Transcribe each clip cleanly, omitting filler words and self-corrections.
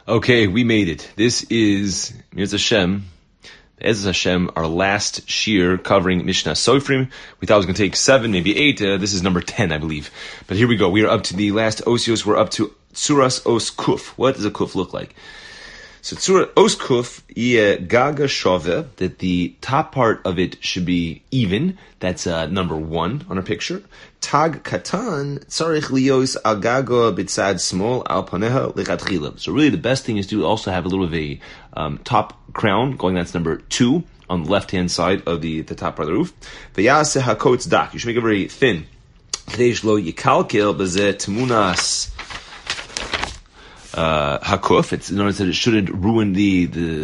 Okay, we made it. This is Mirz Hashem, our last shir covering Mishnah Sofrim. We thought it was going to take 7, maybe 8. This is number 10, I believe. But here we go. We are up to the last osios. We're up to Tzuras Os Kuf. What does a kuf look like? So Tzuras Os Kuf, gaga shove, that the top part of it should be even. That's number 1 on our picture. Tag katan tzarich lios al gago bitzad small al paneha lechatchila. So really the best thing is to also have a little of a top crown going. That's number 2 on the left-hand side of the top part of the roof. V'yaseh hakotz dak. You should make it very thin. K'dei shlo yikalkel b'zeh tmunas hakuf. It's in order that it shouldn't ruin the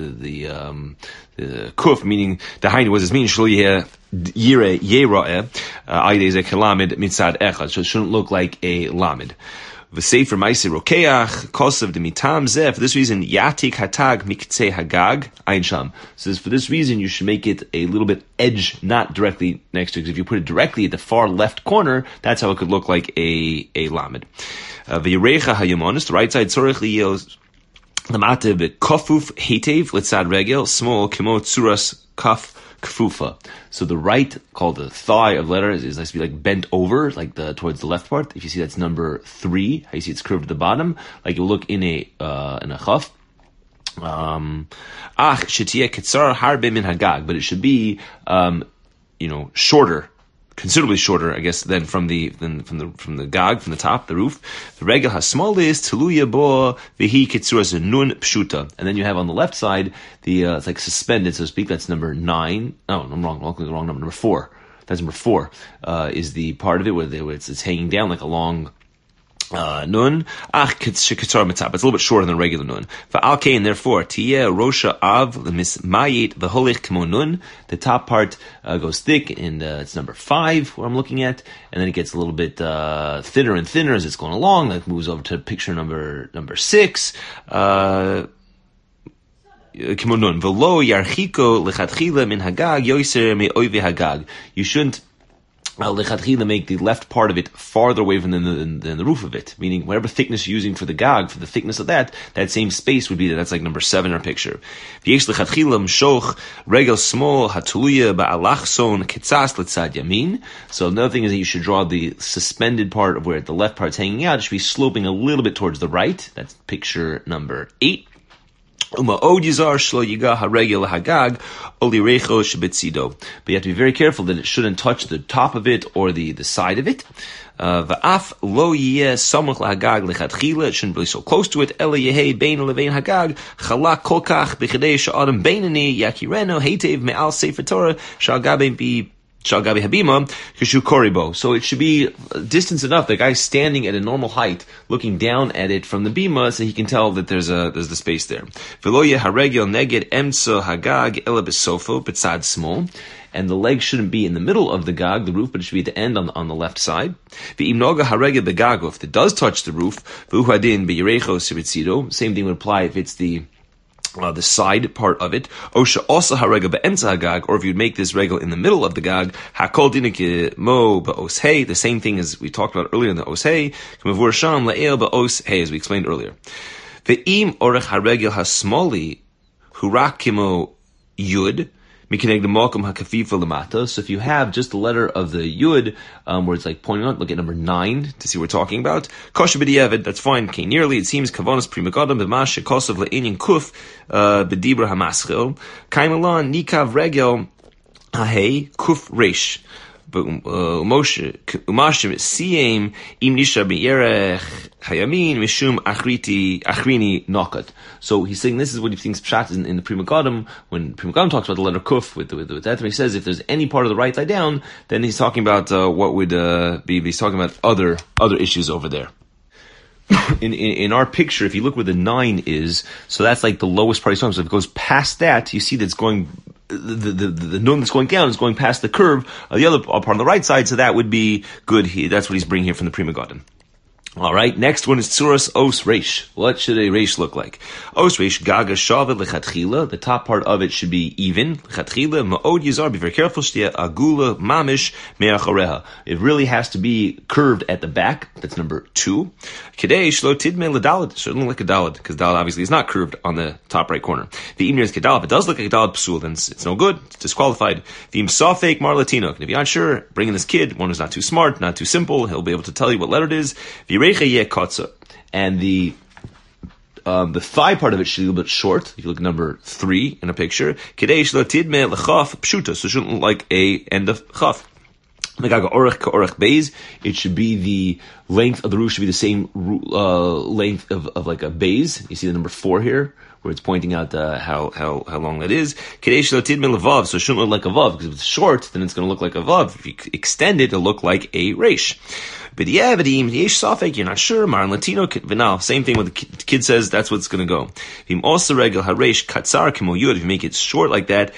kuf, meaning the hainu. What does this mean? Shlo yire yera'eh aydei zeh kelamed mitzad echad. So it shouldn't look like a lamed. V'sefer ma'aseh rokeach kosav demitam zeh. For this reason, yatik hatag miktzei hagag ein sham. So for this reason, you should make it a little bit edge, not directly next to it. Because if you put it directly at the far left corner, that's how it could look like a lamed. V'yirecha hayamonis, the right side tzorich liyos lamate bekofuf hetev litzad regel small kimo tzuras kaf kfufa. So the right, called the thigh of letter, is nice to be like bent over, like towards the left part. If you see that's number 3, how you see it's curved at the bottom, like you look in a chaf. Shetiye ketzar harbe min hagag, but it should be shorter, considerably shorter, I guess, than from the gag, from the top, the roof. The regel has small is teluya bo vihi kitzuras nun pshuta, and then you have on the left side it's like suspended, so to speak. That's number 9. Oh, I'm wrong. I'm looking at the wrong number. Number 4. That's number 4. Is the part of it where it's hanging down like a long nun. It's a little bit shorter than regular nun. Va'alkein, therefore, tiyeh rosha av l'mismayit v'holich k'mo nun. The top part goes thick, and it's number 5 where I'm looking at, and then it gets a little bit thinner and thinner as it's going along. That moves over to picture number 6. K'mo nun v'lo yarchiko lechatchila min hagag yoser me'oive hagag. You shouldn't lechatchila make the left part of it farther away from than the roof of it, meaning whatever thickness you're using for the gag, for the thickness of that same space would be there. That's like number 7 in our picture. V'yesh lechatchila mshoch regel small hatuluya ba'alachson ketzas letzad yamin. So another thing is that you should draw the suspended part of where the left part's hanging out. It should be sloping a little bit towards the right. That's picture number 8. But you have to be very careful that it shouldn't touch the top of it or the side of it. It shouldn't be so close to it. Shalgabi Habima, Kishu Koribo. So it should be distance enough. The guy's standing at a normal height, looking down at it from the bima, so he can tell that there's the space there. Veloye haregel neged emtso hagag elabisofo b'tzad small. And the leg shouldn't be in the middle of the gag, the roof, but it should be at the end on the left side. V'imnoga haregel begago. If it does touch the roof, v'uhadin beyirecho sibitzido. Same thing would apply if it's the side part of it, osha also harega be'emtza hagag, or if you'd make this regel in the middle of the gag, hakol dinike mo ba'os hey, the same thing as we talked about earlier in the os hey, k'mavur sham la'el ba'os hey, as we explained earlier. Ve'im orech haregel hasmoli hurak kimo yud, so if you have just the letter of the yud, where it's like pointing out, look at number 9 to see what we're talking about. Kosher b'diavad, that's fine. Okay, nearly it seems kavanos prima godam b'mashe kosav le'inyin kuf b'dibra hamaschil kaimelan nikav regel hahei kuf reish. Umashim siyem im nisha b'yerech hayamin mishum achrini nokat. So he's saying this is what he thinks pshat in the Prima Gadam. When Prima Gadam talks about the letter kuf with that, he says if there's any part of the right lie down, then he's talking about what would be. He's talking about other issues over there. In our picture, if you look where the 9 is, so that's like the lowest part. So if it goes past that, you see that's going. The nun that's going down is going past the curve of the other part on the right side, so that would be good. That's what he's bringing here from the Prima Gadam. All right, next one is Tzuras Os Reish. What should a Reish look like? Os Reish Gaga Shavet Lechatchila. The top part of it should be even. Lechatchila Ma'od Yizar. Be very careful. Shtia Agula Mamish Me'achoreha. It really has to be curved at the back. That's number 2. Kedei Shlo Tidme Ledalad. Certainly like a Dalad, because Dalad obviously is not curved on the top right corner. The Imir is Kedalad. If it does look like a Dalad Psul, then it's no good. It's disqualified. The Imsafek Mar Latino. And if you're not sure, bring in this kid, one who's not too smart, not too simple. He'll be able to tell you what letter it is. And the thigh part of it should be a little bit short. If you look at number 3 in a picture, so it shouldn't look like a end of chaf. It should be the length of the roof should be the same length of like a base. You see the number 4 here, where it's pointing out how long that is. So it shouldn't look like a vav, because if it's short, then it's going to look like a vav. If you extend it, it'll look like a reish. But yeah, you're not sure. Maran Latino, same thing when the kid says, that's what's going to go. If you make it short like that,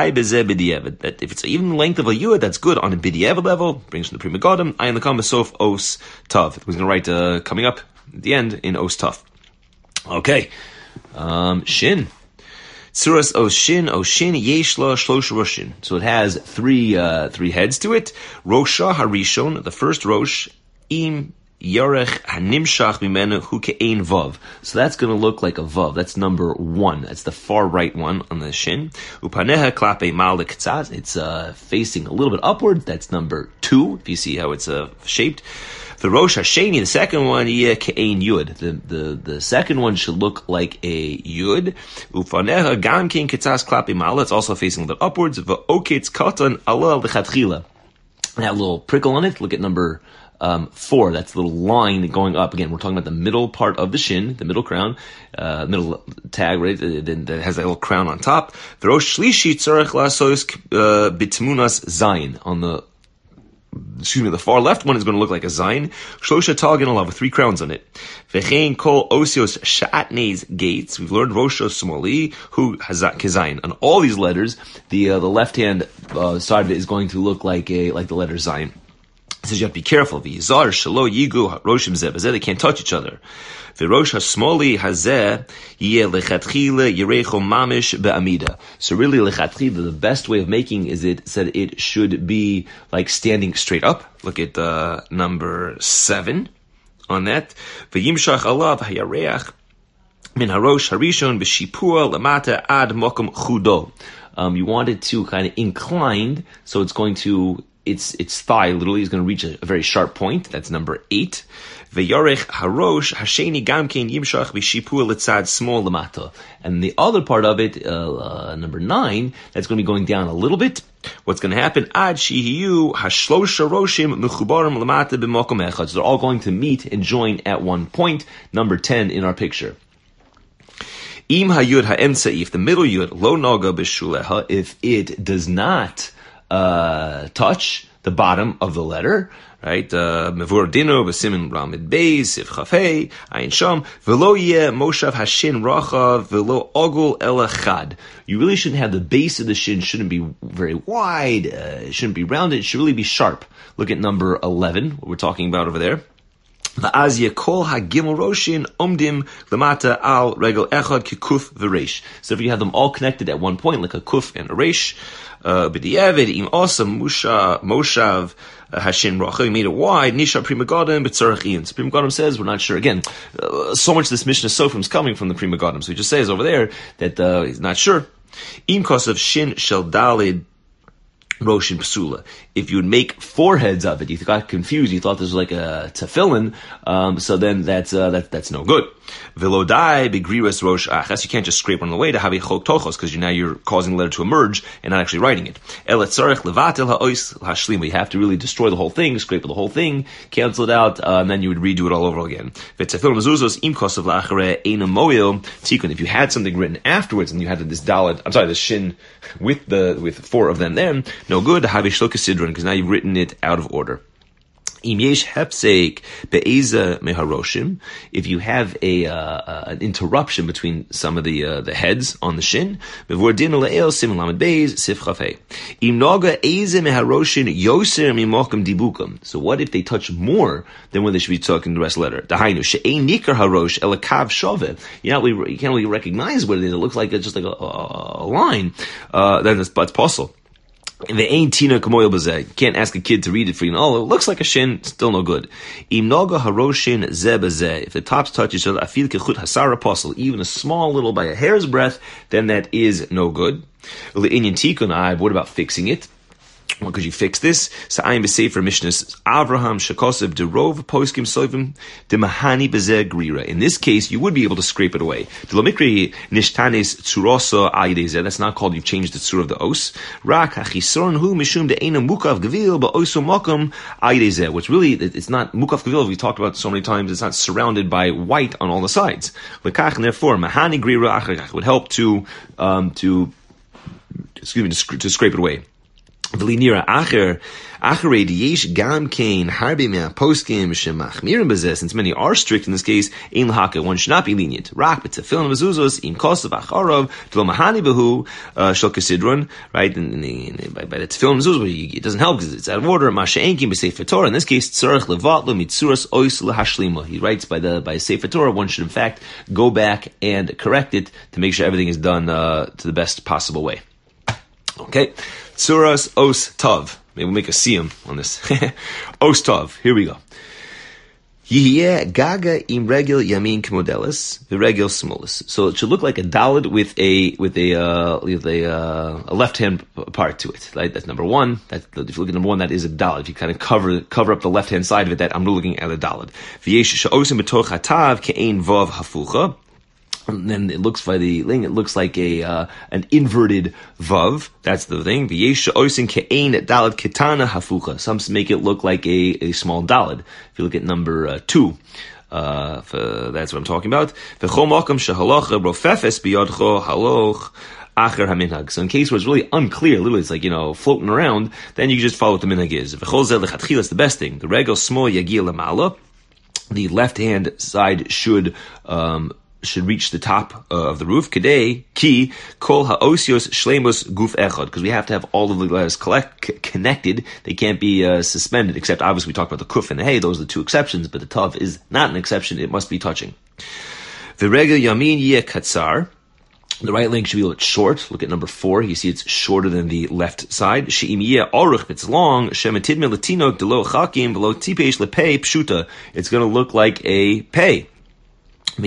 that if it's even the length of a yud, that's good on a b'diavad level. Brings from the Pri Megadim. Ayin Lakam Besof Os Tav. We're going to write coming up at the end in Os Tav. Okay, Shin. Tzuras Os Shin Yeshla Shlosh Roshin. So it has three heads to it. Rosha Harishon, the first Rosh, Im Yorech Hanimshach Mimenu Hu Ke'ein Vav. So that's going to look like a Vav. That's number 1. That's the far right one on the Shin. Upaneha Klape Mal Tktzaz. It's facing a little bit upward. That's number 2. If you see how it's shaped. The Rosh Hasheni, the second one, Ke'ein Yud. The second one should look like a Yud. Ufaneha Gam Kein Ketzas Klapi Mala. It's also facing a little upwards. V'oketz Katan Allah L'Chatchila. That little prickle on it. Look at number 4. That's the little line going up. Again, we're talking about the middle part of the shin, the middle crown, middle tag, right? Then that has that little crown on top. The Rosh Shlishi Tzarech Lasos Bitmunas Zayin on the far left one is going to look like a zayin. Shlosha Tagin will have 3 crowns on it. V'chein kol osios sha'atnez gates. We've learned Rosha Somali who has kezayin. On all these letters, the left hand side of it is going to look like the letter zayin. It says you have to be careful. V'yizar shalo yigu roshim zeh b'zeh. They can't touch each other. V'rosh hashmoli hazeh yeh lechatchila yerecho mamish be'amida. So really, lechatchila, the best way of making is it said it should be like standing straight up. Look at number 7 on that. V'yimshach alav hayareach min harosh harishon v'shipua lamata ad mokum chudo. You want it to kind of inclined, so it's going to its thigh literally is going to reach a very sharp point. That's number 8. V'yorech harosh hasheni gamkein yimshach v'shipua litzad small lamata. And the other part of it, number 9, that's going to be going down a little bit. What's going to happen? Ad shihiyu hashlosha roshim mechubarim lamata b'mokom echad. So they're all going to meet and join at one point. Number 10 in our picture. Im hayud ha'emtza'i, if the middle yud lo naga b'shuleha, if it does not touch the bottom of the letter, right? Mevur dino v'simin ramid beis if chafei ayin sham v'lo yeh moshav hashin racha v'lo ogul elachad. You really shouldn't have the base of the shin shouldn't be very wide. It shouldn't be rounded. It should really be sharp. Look at number 11. What we're talking about over there. Va'az yekol hagimel roshin omdim lemata al regel echad kikuf v'reish. So if you have them all connected at one point, like a kuf and a reish, b'di'evid im osam moshav hashin racha, you made it wide, nisha Pri Megadim b'tzarech ian. So Pri Megadim says, we're not sure. Again, so much of this Mishnah Sofrim is coming from the Pri Megadim. So he just says over there that he's not sure. Im kosav shin shel dalid Roshin Psula. If you would make 4 heads of it, you got confused, you thought this was like a tefillin, so then that's no good. Velodai begriras rosh achas. You can't just scrape one away to have a chok tochos, because you're causing the letter to emerge and not actually writing it. Elatzarech levatel ha'ois hashlim. You have to really destroy the whole thing, scrape the whole thing, cancel it out, and then you would redo it all over again. V'tefillin mezuzos im kosav la'achareh einam moil tikun. If you had something written afterwards and you had this shin with 4 of them, then no good. Havish lokasidron, because now you've written it out of order. Im yesh hepsek be'eza meharoshim, if you have an interruption between some of the heads on the shin, bevor din le'el siman lamed beis sif chafei. Im naga eza meharoshin yoser mimokum dibukum. So what if they touch more than when they should be talking the rest of the letter? Dahainu she'ein nikar harosh el kav shove. You can't really recognize what it is. It looks like it's just like a line. Then it's possible. The ain't tina kamoyel bazeh. You can't ask a kid to read it for you. Oh, it looks like a shin, still no good. Im naga haroshin ze bazeh. If the tops touch each other, afil kechut hasar apostle, even a small little by a hair's breadth, then that is no good. Le'inyan tikun, what about fixing it? Well, could you fix this? So I am a sefer Mishnahs Avraham Shakosov Derov Poskim Sovim de Mahani Bezeh Grira. In this case, you would be able to scrape it away. Delomikri Nishtanes Tsuroso Aidezeh. That's not called you've changed the tsur of the os. Rak Hachisoron Hu Mishum de Eina Mukav Gavil Ba Oso Mokum Aidezeh. Which really, it's not Mukav Gavil. We talked about it so many times. It's not surrounded by white on all the sides. Lekach, and therefore Mahani Grira Achach would help to scrape it away. V'linira acher diyesh gam kain harbi mea poskim shemachmirim bezeh. Since many are strict in this case, ein lahaka, one should not be lenient. Rak b'tefillin mezuzos im kosav acharov tlo mahani behu shel kasidron. Right, by the tefillin mezuzos, it doesn't help because it's out of order. Masha enkim b'sefer Torah. In this case, tzarich levatlo mitzuras ois lahashlima. He writes by sefer Torah, one should in fact go back and correct it to make sure everything is done to the best possible way. Okay. Tsuras Os Tov. Maybe we'll make a siyum on this. Os Tov. Here we go. Yihye gaga im regel yamin kmodelis, the regel smolis. So it should look like a dalid with a left hand part to it. Right? That's number one. If you look at number one, that is a dalid. If you kind of cover up the left hand side of it, that I'm looking at a dalid. V'yesh sha'osim b'toch hatav ke'ein vav hafucha. And then it looks by the thing, it looks like an inverted vav. That's the thing. Some make it look like a small dalid. If you look at number 2, that's what I'm talking about. So in case where it's really unclear, literally it's like, floating around, then you can just follow what the minhag is. That's the best thing. The regel small yagil lamala. The left hand side should reach the top of the roof. Kedei ki kol haosios shleimus guf echad, because we have to have all of the letters connected. They can't be suspended, except obviously we talked about the kuf and the hey. Those are the two exceptions, but the tav is not an exception. It must be touching. The regel yamin yeh katsar. The right leg should be a little short. Look at number 4. You see it's shorter than the left side. She'im yeh aruch, it's long. Shemetid me latinok delo chakim below tipesh lepei pshuta. It's going to look like a pei. And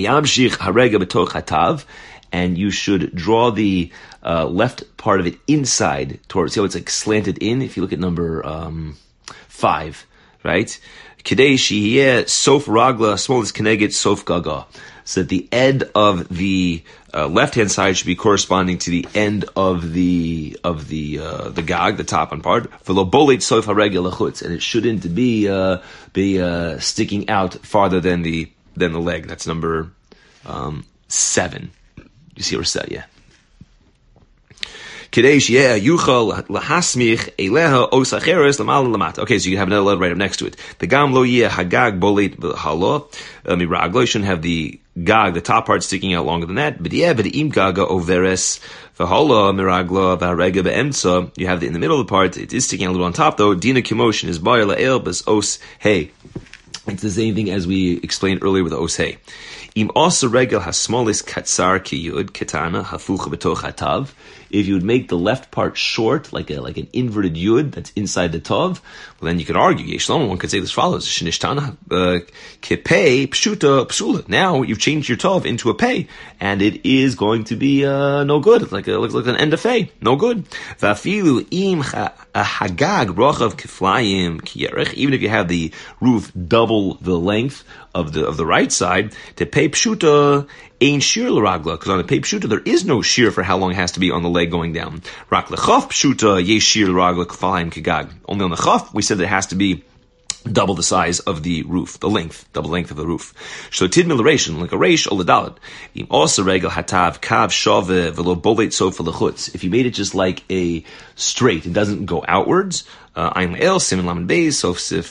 you should draw the left part of it inside towards, see how it's like slanted in? If you look at number 5, right? Kedei shehiyeh sof ragla smallest keneged sof gaga. So that the end of the left-hand side should be corresponding to the end of the gag, the top and part. V'lo bolet sof haregel lechutz, and it shouldn't be sticking out farther than the leg. That's number 7. You see what we're saying? Yeah. Okay, so you have another letter right up next to it. The gam lo yeh hagag bolet halo miraglo. You shouldn't have the gag, the top part, sticking out longer than that. But yeah, but im gaga overes v'halo miraglo v'harega be'emtza. You have it in the middle of the part. It is sticking out a little on top though. Dina kimotion is bar la'el bas os hey. It's the same thing as we explained earlier with the os hey. Im also regel hasmolis katsar ki yud ketana hafucha b'toch hatav. If you would make the left part short, like an inverted yud that's inside the tav, well then you could argue. Yeshlomo, one could say this follows: Shinishtana kepei pshuta psula. Now you've changed your tav into a pei, and it is going to be no good. It looks like an end of pei, no good. Vafilu im hagag rochav kiflayim kiyerech. Even if you have the roof double the length of the right side, to pei pshuta ain't shear l'ragla, because on the pei pshuta there is no shear for how long it has to be on the leg going down. Rak lechaf pshuta yesh shear l'ragla k'falayim kigag. Only on the chaf we said that it has to be double the size of the roof, the length, double length of the roof. So tid milaration, like a reish or ledalad. Im also regel hatav kav shove velo bolet sofa lechutz. If you made it just like a straight, it doesn't go outwards. Ein el simin lamed beis sof sif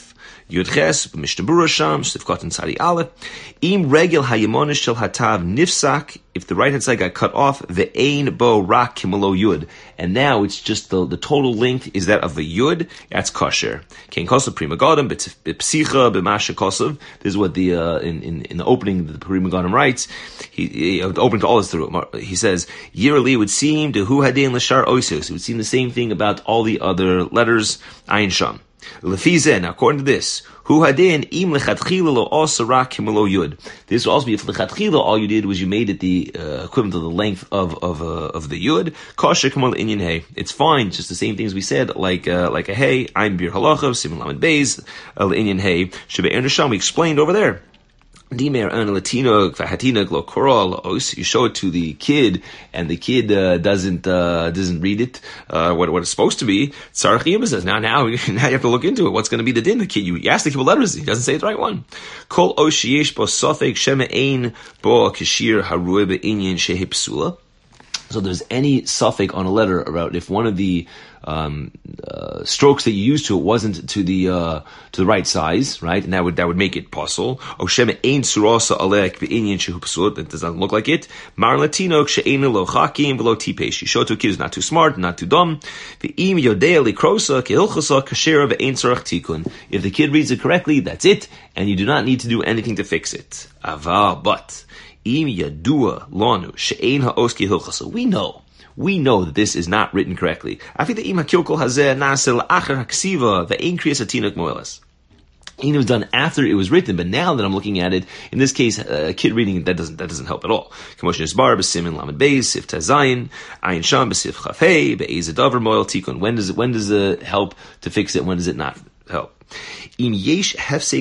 Yud Ches, Mishnah Berurah Sham, Sifkot and Tzadi Aleph. Im regel hayamonish shel hatav nifsak, if the right hand side got cut off, ve'ein bo rak kimelo yud. And now it's just the total length is that of the yud, that's kosher. Kein kosav prima godam, b'psicha, b'masha kosav. This is what the, in the opening, the Prima Godam writes, the opening to all this through, he says, yearly would seem to hu hadin l'shar oisios. It would seem the same thing about all the other letters, ayin sham. Lefizen, according to this, hu hadin im lechatchila lo osara kimelo yud. This will also be if lechatchila all you did was you made it the equivalent of the length of the yud. Kosher kimel inyan hey. It's fine, just the same things we said, like a hey, I'm bir halachav, simin lamed beis, inyan hey, shebe ernasham. We explained over there. You show it to the kid, and the kid doesn't read it what it's supposed to be. Tzarech Yibah says, now you have to look into it. What's going to be the din? The kid, you ask the kid what letters, he doesn't say the right one. Kol osh bo sofek shema ein bo kashir harueh be'inyan shehi psula. So there's any suffix on a letter about if one of the strokes that you used to it wasn't to the right size, right? And that would make it possible. That doesn't look like it. You show it to a kid who's not too smart, not too dumb. If the kid reads it correctly, that's it, and you do not need to do anything to fix it. But we know that this is not written correctly. It was done after it was written, but now that I'm looking at it, in this case, a kid reading it, that doesn't help at all. When does it help to fix it? When does it not help? If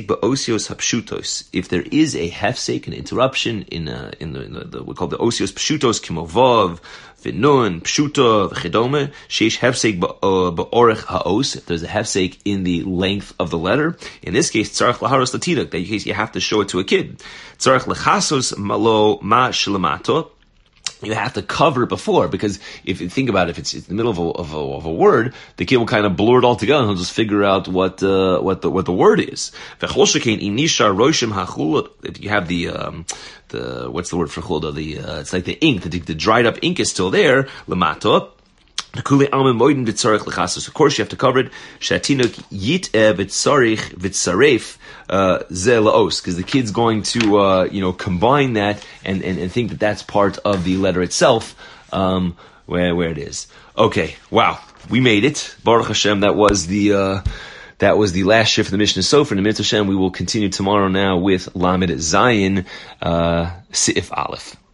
there is a hefsek, an interruption in the we call the osios pshutos, kimovav, v'nun, pshuto, v'chedome, sheish hefsek ba'orech ha'os, if there's a hefsek in the length of the letter, in this case, tzarech laharos latiduk, that case you have to show it to a kid. Tzarech lechasos malo ma shlemato, you have to cover it before, because if you think about it, if it's in the middle of a word, the kid will kind of blur it all together and he'll just figure out what the word is. If you have the what's the word for chulda? It's like the ink, the dried up ink is still there, lemato. Of course, you have to cover it. Because the kid's going to combine that and think that that's part of the letter itself, where it is. Okay, wow, we made it. Baruch Hashem, that was the last shift of the Mishnah Sofer. In the Mitzvah Hashem, we will continue tomorrow now with Lamed Zayin, Sif Aleph.